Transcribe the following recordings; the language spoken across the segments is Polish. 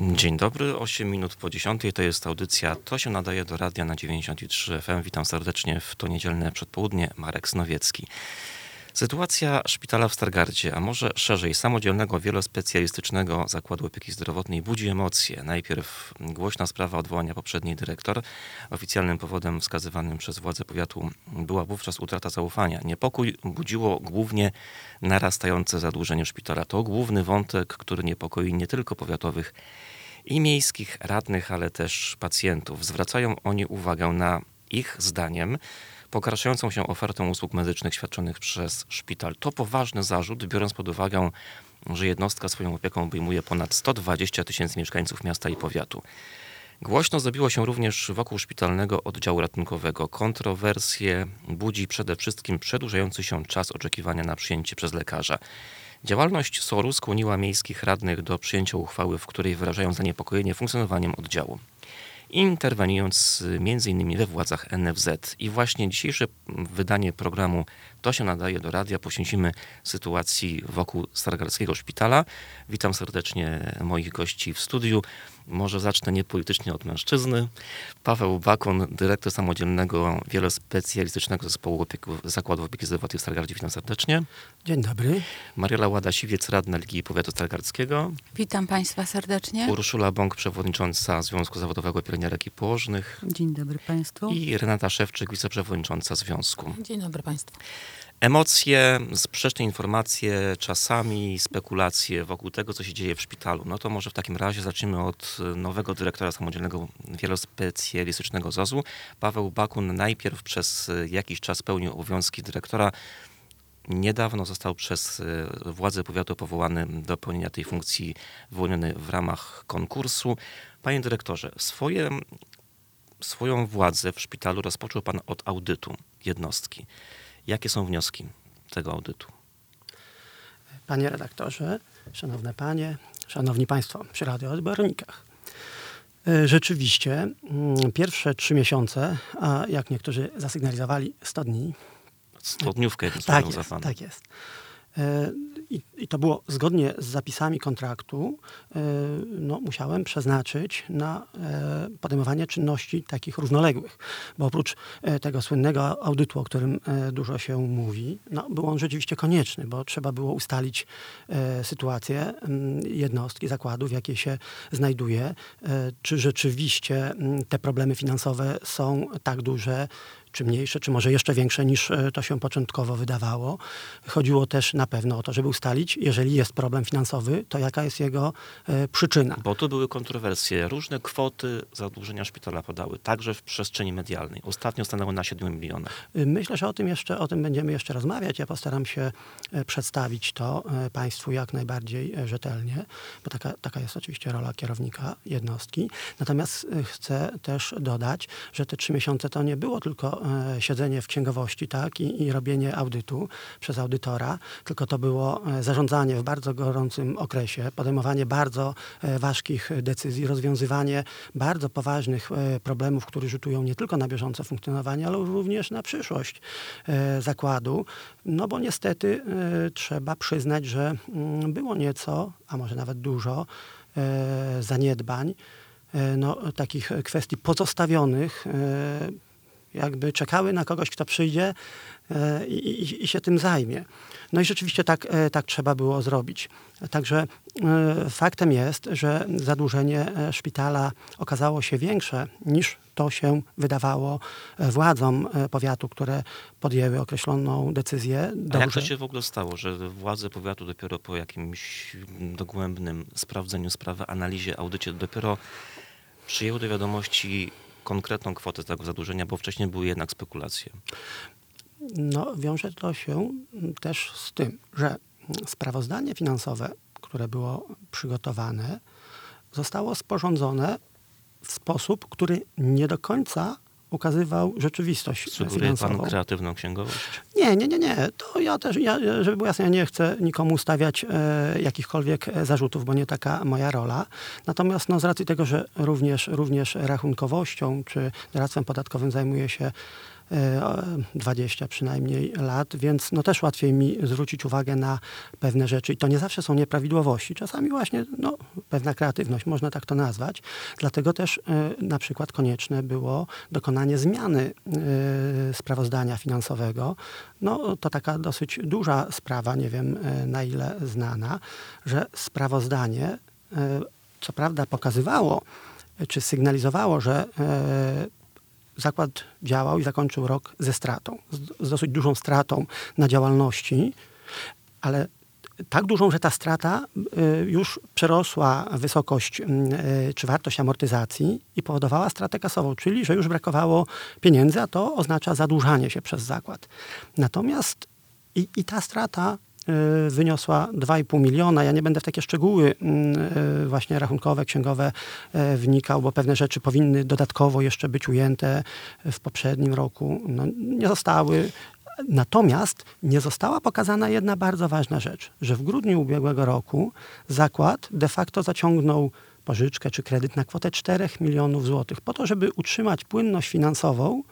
Dzień dobry, 8 minut po 10. To jest audycja To się nadaje do radia na 93 FM. Witam serdecznie w to niedzielne przedpołudnie. Marek Snowiecki. Sytuacja szpitala w Stargardzie, a może szerzej samodzielnego wielospecjalistycznego zakładu opieki zdrowotnej budzi emocje. Najpierw głośna sprawa odwołania poprzedniej dyrektor. Oficjalnym powodem wskazywanym przez władze powiatu była wówczas utrata zaufania. Niepokój budziło głównie narastające zadłużenie szpitala. To główny wątek, który niepokoi nie tylko powiatowych i miejskich radnych, ale też pacjentów. Zwracają oni uwagę na ich zdaniem pogarszającą się ofertę usług medycznych świadczonych przez szpital. To poważny zarzut, biorąc pod uwagę, że jednostka swoją opieką obejmuje ponad 120 000 mieszkańców miasta i powiatu. Głośno zrobiło się również wokół szpitalnego oddziału ratunkowego. Kontrowersje budzi przede wszystkim przedłużający się czas oczekiwania na przyjęcie przez lekarza. Działalność SOR-u skłoniła miejskich radnych do przyjęcia uchwały, w której wyrażają zaniepokojenie funkcjonowaniem oddziału, interweniując m.in. we władzach NFZ. I właśnie dzisiejsze wydanie programu To się nadaje do radia poświęcimy sytuacji wokół Stargardzkiego Szpitala. Witam serdecznie moich gości w studiu. Może zacznę niepolitycznie od mężczyzny. Paweł Bakun, dyrektor samodzielnego wielospecjalistycznego zespołu Zakładu Opieki Zdrowotnej w Stargardzie. Witam serdecznie. Dzień dobry. Mariela Łada-Siwiec, radna Ligi Powiatu Stargardzkiego. Witam Państwa serdecznie. Urszula Bąk, przewodnicząca Związku Zawodowego Pielęgniarek i Położnych. Dzień dobry Państwu. I Renata Szewczyk, wiceprzewodnicząca Związku. Dzień dobry Państwu. Emocje, sprzeczne informacje, czasami spekulacje wokół tego, co się dzieje w szpitalu. No to może w takim razie zacznijmy od nowego dyrektora samodzielnego wielospecjalistycznego ZOZ-u. Paweł Bakun najpierw przez jakiś czas pełnił obowiązki dyrektora. Niedawno został przez władze powiatu powołany do pełnienia tej funkcji, wyłoniony w ramach konkursu. Panie dyrektorze, swoją władzę w szpitalu rozpoczął pan od audytu jednostki. Jakie są wnioski tego audytu? Panie redaktorze, szanowne panie, szanowni państwo przy radioodbiornikach. Rzeczywiście pierwsze 3 miesiące, a jak niektórzy zasygnalizowali 100 dni. 100-dniówkę Tak jest. I to było zgodnie z zapisami kontraktu, musiałem przeznaczyć na podejmowanie czynności takich równoległych. Bo oprócz tego słynnego audytu, o którym dużo się mówi, był on rzeczywiście konieczny, bo trzeba było ustalić sytuację jednostki, zakładu, w jakiej się znajduje. Czy rzeczywiście te problemy finansowe są tak duże, czy mniejsze, czy może jeszcze większe niż to się początkowo wydawało. Chodziło też na pewno o to, żeby ustalić, jeżeli jest problem finansowy, to jaka jest jego przyczyna. Bo tu były kontrowersje. Różne kwoty zadłużenia szpitala podały, także w przestrzeni medialnej. Ostatnio stanęły na 7 milionach. Myślę, że o tym będziemy jeszcze rozmawiać. Ja postaram się przedstawić to państwu jak najbardziej rzetelnie, bo taka jest oczywiście rola kierownika jednostki. Natomiast chcę też dodać, że te 3 miesiące to nie było tylko siedzenie w księgowości, tak, i robienie audytu przez audytora, tylko to było zarządzanie w bardzo gorącym okresie, podejmowanie bardzo ważkich decyzji, rozwiązywanie bardzo poważnych problemów, które rzutują nie tylko na bieżące funkcjonowanie, ale również na przyszłość zakładu. No bo niestety trzeba przyznać, że było nieco, a może nawet dużo zaniedbań, takich kwestii pozostawionych, jakby czekały na kogoś, kto przyjdzie i się tym zajmie. No i rzeczywiście tak trzeba było zrobić. Także faktem jest, że zadłużenie szpitala okazało się większe niż to się wydawało władzom powiatu, które podjęły określoną decyzję. A jak to się w ogóle stało, że władze powiatu dopiero po jakimś dogłębnym sprawdzeniu sprawy, analizie, audycie dopiero przyjęły do wiadomości konkretną kwotę tego zadłużenia, bo wcześniej były jednak spekulacje? Wiąże to się też z tym, że sprawozdanie finansowe, które było przygotowane, zostało sporządzone w sposób, który nie do końca ukazywał rzeczywistość finansową. Sugeruje pan kreatywną księgowość? Nie. To ja też, żeby było jasne, ja nie chcę nikomu stawiać jakichkolwiek zarzutów, bo nie taka moja rola. Natomiast z racji tego, że również rachunkowością czy doradztwem podatkowym zajmuje się 20 przynajmniej lat, więc no też łatwiej mi zwrócić uwagę na pewne rzeczy i to nie zawsze są nieprawidłowości. Czasami właśnie pewna kreatywność, można tak to nazwać. Dlatego też na przykład konieczne było dokonanie zmiany sprawozdania finansowego. No to taka dosyć duża sprawa, nie wiem na ile znana, że sprawozdanie co prawda pokazywało, czy sygnalizowało, że zakład działał i zakończył rok ze stratą, z dosyć dużą stratą na działalności, ale tak dużą, że ta strata już przerosła wysokość czy wartość amortyzacji i powodowała stratę kasową, czyli że już brakowało pieniędzy, a to oznacza zadłużanie się przez zakład. Natomiast i ta strata wyniosła 2,5 miliona. Ja nie będę w takie szczegóły właśnie rachunkowe, księgowe wnikał, bo pewne rzeczy powinny dodatkowo jeszcze być ujęte w poprzednim roku. No, nie zostały. Natomiast nie została pokazana jedna bardzo ważna rzecz, że w grudniu ubiegłego roku zakład de facto zaciągnął pożyczkę czy kredyt na kwotę 4 milionów złotych po to, żeby utrzymać płynność finansową,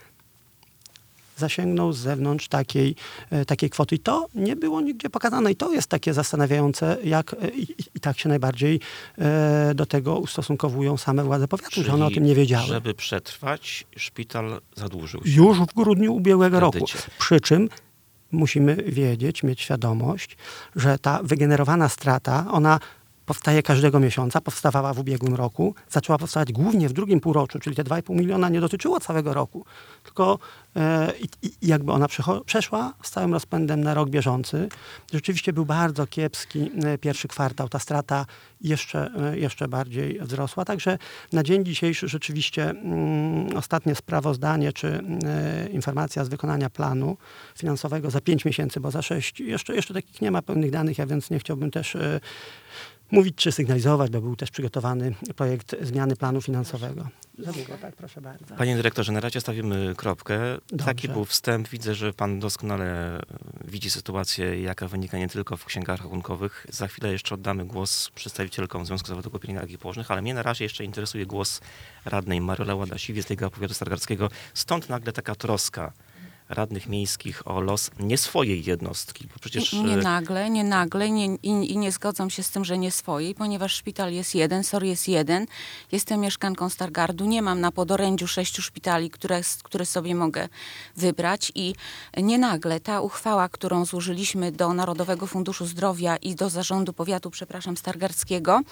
zasięgnął z zewnątrz takiej kwoty. I to nie było nigdzie pokazane. I to jest takie zastanawiające, jak i tak się najbardziej do tego ustosunkowują same władze powiatu, że one o tym nie wiedziały. Żeby przetrwać, szpital zadłużył się. Już w grudniu ubiegłego roku. Kredycie. Przy czym musimy wiedzieć, mieć świadomość, że ta wygenerowana strata, ona powstaje każdego miesiąca, powstawała w ubiegłym roku, zaczęła powstawać głównie w drugim półroczu, czyli te 2,5 miliona nie dotyczyło całego roku, tylko jakby ona przeszła z całym rozpędem na rok bieżący. Rzeczywiście był bardzo kiepski pierwszy kwartał, ta strata jeszcze bardziej wzrosła, także na dzień dzisiejszy rzeczywiście ostatnie sprawozdanie, czy informacja z wykonania planu finansowego za 5 miesięcy, bo za 6 jeszcze takich nie ma pełnych danych, ja więc nie chciałbym też mówić czy sygnalizować, bo był też przygotowany projekt zmiany planu finansowego. Za długo, tak? Proszę bardzo. Panie dyrektorze, na razie stawimy kropkę. Dobrze. Taki był wstęp. Widzę, że pan doskonale widzi sytuację, jaka wynika nie tylko w księgach rachunkowych. Za chwilę jeszcze oddamy głos przedstawicielkom Związku Zawodowego Pielęgniarek i Położnych, ale mnie na razie jeszcze interesuje głos radnej Maryla Łada-Siwiec z tego powiatu stargardzkiego. Stąd nagle taka troska radnych miejskich o los nie swojej jednostki, bo przecież... Nie nagle i nie zgadzam się z tym, że nie swojej, ponieważ szpital jest jeden, SOR jest jeden. Jestem mieszkanką Stargardu, nie mam na podorędziu 6 szpitali, które sobie mogę wybrać i nie nagle ta uchwała, którą złożyliśmy do Narodowego Funduszu Zdrowia i do Zarządu Powiatu, Stargardzkiego,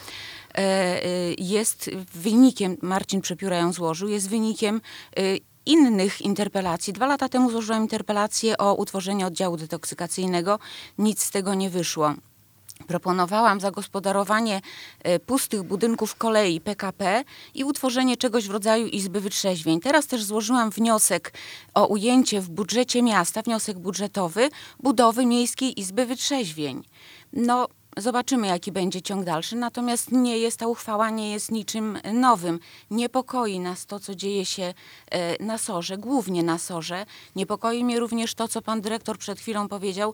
jest wynikiem, Marcin Przepióra ją złożył, jest wynikiem innych interpelacji. 2 lata temu złożyłam interpelację o utworzenie oddziału detoksykacyjnego. Nic z tego nie wyszło. Proponowałam zagospodarowanie pustych budynków kolei PKP i utworzenie czegoś w rodzaju izby wytrzeźwień. Teraz też złożyłam wniosek o ujęcie w budżecie miasta, wniosek budżetowy, budowy miejskiej izby wytrzeźwień. No, zobaczymy, jaki będzie ciąg dalszy, natomiast ta uchwała nie jest niczym nowym. Niepokoi nas to, co dzieje się na SOR-ze, głównie na SOR-ze. Niepokoi mnie również to, co pan dyrektor przed chwilą powiedział,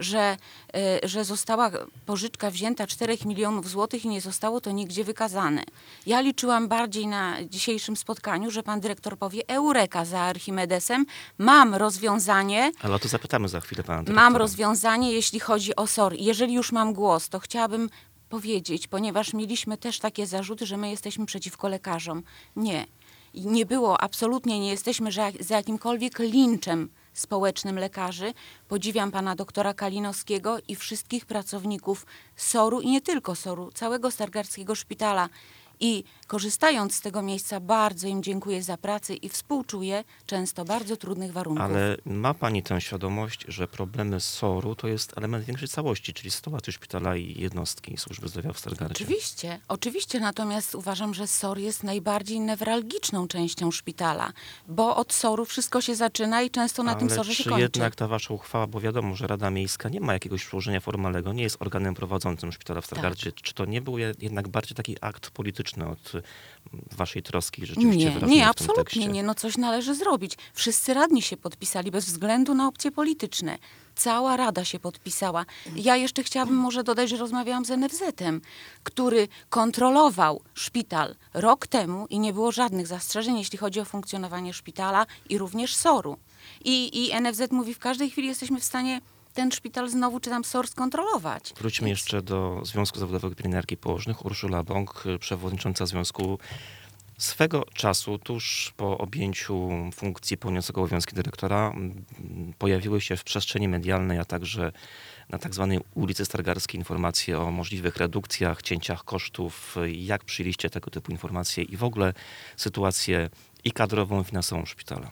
że została pożyczka wzięta 4 milionów złotych i nie zostało to nigdzie wykazane. Ja liczyłam bardziej na dzisiejszym spotkaniu, że pan dyrektor powie eureka za Archimedesem, mam rozwiązanie. Ale o to zapytamy za chwilę pana dyrektora. Mam rozwiązanie, jeśli chodzi o SOR. Jeżeli już mam głos, to chciałabym powiedzieć, ponieważ mieliśmy też takie zarzuty, że my jesteśmy przeciwko lekarzom. Nie. Nie było, absolutnie nie jesteśmy za jakimkolwiek linczem społecznym lekarzy. Podziwiam pana doktora Kalinowskiego i wszystkich pracowników SOR-u i nie tylko SOR-u, całego Stargardzkiego Szpitala. I korzystając z tego miejsca bardzo im dziękuję za pracę i współczuję często bardzo trudnych warunków. Ale ma pani tę świadomość, że problemy SOR-u to jest element większej całości, czyli sytuacji szpitala i jednostki służby zdrowia w Stargardzie? Oczywiście, natomiast uważam, że SOR jest najbardziej newralgiczną częścią szpitala, bo od SOR-u wszystko się zaczyna i często na tym SOR-ze się kończy. Ale czy jednak ta wasza uchwała, bo wiadomo, że Rada Miejska nie ma jakiegoś przełożenia formalnego, nie jest organem prowadzącym szpitala w Stargardzie. Tak. Czy to nie był jednak bardziej taki akt polityczny od waszej troski rzeczywiście wyrażonej Nie, w tym absolutnie tekście? nie. No coś należy zrobić. Wszyscy radni się podpisali bez względu na opcje polityczne. Cała Rada się podpisała. Ja jeszcze chciałabym może dodać, że rozmawiałam z NFZ-em, który kontrolował szpital rok temu i nie było żadnych zastrzeżeń, jeśli chodzi o funkcjonowanie szpitala i również SOR-u. I NFZ mówi, w każdej chwili jesteśmy w stanie ten szpital znowu, czy tam SOR skontrolować. Wróćmy jeszcze do Związku Zawodowego Pielęgniarek i Położnych. Urszula Bąk, przewodnicząca związku, swego czasu, tuż po objęciu funkcji pełniącego obowiązki dyrektora, pojawiły się w przestrzeni medialnej, a także na tak zwanej ulicy Stargardzkiej informacje o możliwych redukcjach, cięciach kosztów. Jak przyjęliście tego typu informacje i w ogóle sytuację i kadrową, i finansową szpitala?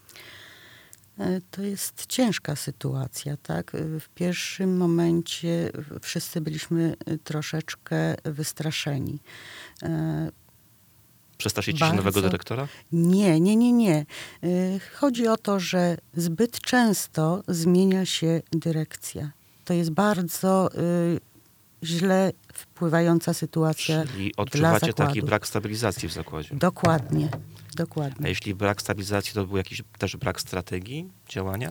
To jest ciężka sytuacja, tak? W pierwszym momencie wszyscy byliśmy troszeczkę wystraszeni. Przestraszycie się Bardzo. nowego dyrektora? Nie. Chodzi o to, że zbyt często zmienia się dyrekcja. To jest bardzo źle wpływająca sytuacja Czyli dla odczuwacie taki zakładu. brak stabilizacji w zakładzie. Dokładnie. A jeśli brak stabilizacji, to był jakiś też brak strategii działania?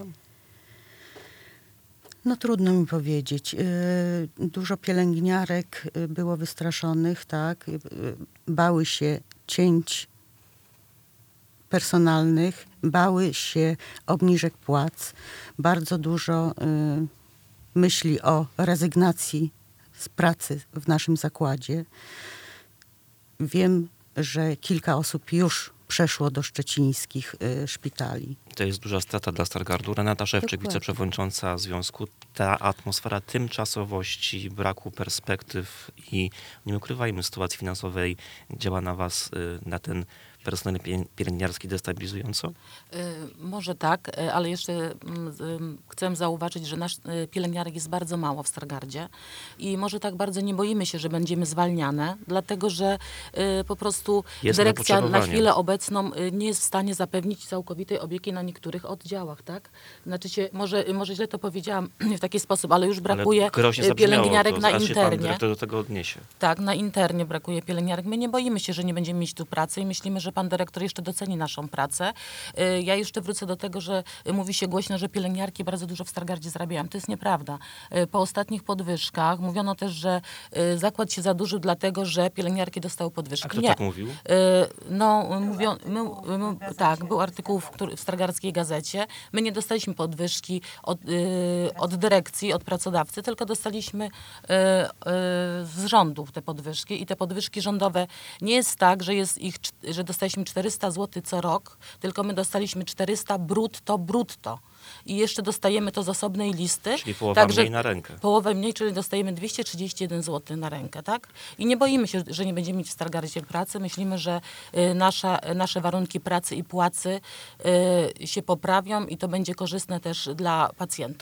No trudno mi powiedzieć. Dużo pielęgniarek było wystraszonych, tak? Bały się cięć personalnych, bały się obniżek płac. Bardzo dużo myśli o rezygnacji z pracy w naszym zakładzie. Wiem, że kilka osób już przeszło do szczecińskich szpitali. To jest duża strata dla Stargardu. Renata Szewczyk, Dokładnie. wiceprzewodnicząca związku. Ta atmosfera tymczasowości, braku perspektyw i, nie ukrywajmy, sytuacji finansowej działa na was, na ten personel pielęgniarski destabilizująco? Może tak, ale jeszcze chcę zauważyć, że nasz pielęgniarek jest bardzo mało w Stargardzie i może tak bardzo nie boimy się, że będziemy zwalniane, dlatego że po prostu Jest dyrekcja na zapotrzebowanie. chwilę obecną nie jest w stanie zapewnić całkowitej opieki na niektórych oddziałach, tak? Znaczy może źle to powiedziałam w taki sposób, ale już brakuje Ale groźnie zabrzmiało pielęgniarek to, na aż się pan internie. dyrektor do tego odniesie. Tak, na internie brakuje pielęgniarek. My nie boimy się, że nie będziemy mieć tu pracy i myślimy, że pan dyrektor jeszcze doceni naszą pracę. Ja jeszcze wrócę do tego, że mówi się głośno, że pielęgniarki bardzo dużo w Stargardzie zarabiają. To jest nieprawda. Po ostatnich podwyżkach mówiono też, że zakład się zadłużył dlatego, że pielęgniarki dostały podwyżki. A kto Nie. tak mówił? Tak, był artykuł w Stargardzkiej Gazecie. My nie dostaliśmy podwyżki od dyrekcji, od pracodawcy, tylko dostaliśmy z rządów te podwyżki i te podwyżki rządowe nie jest tak, że dostaliśmy 400 zł co rok, tylko my dostaliśmy 400 brutto. I jeszcze dostajemy to z osobnej listy. Czyli połowa mniej na rękę. Połowę mniej, czyli dostajemy 231 zł na rękę, tak? I nie boimy się, że nie będziemy mieć w Stargardzie pracy. Myślimy, że nasze warunki pracy i płacy się poprawią i to będzie korzystne też dla pacjentów.